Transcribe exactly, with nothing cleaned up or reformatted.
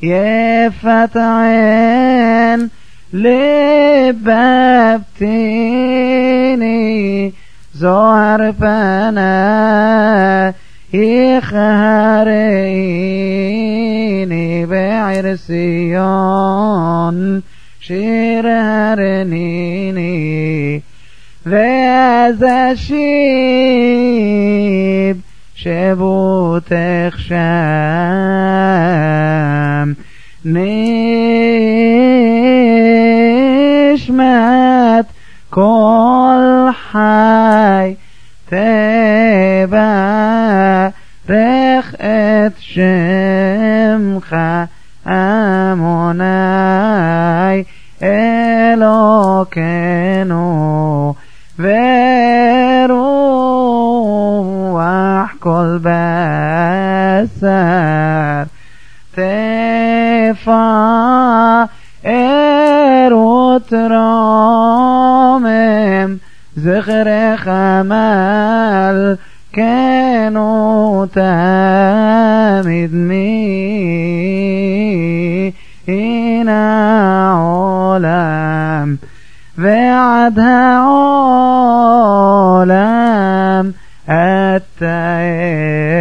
يفت عين لبابتيني زهر فنا يخهريني بعرسيون شيرهرنيني ذا شيب شبوتك شام نشمت كل حي تبارك ات شمخ أموناي إلوكنو وروح كل بسر تفائر وترامم زخر خمال كانوا تامد مينا عالم بعدها عالم التائب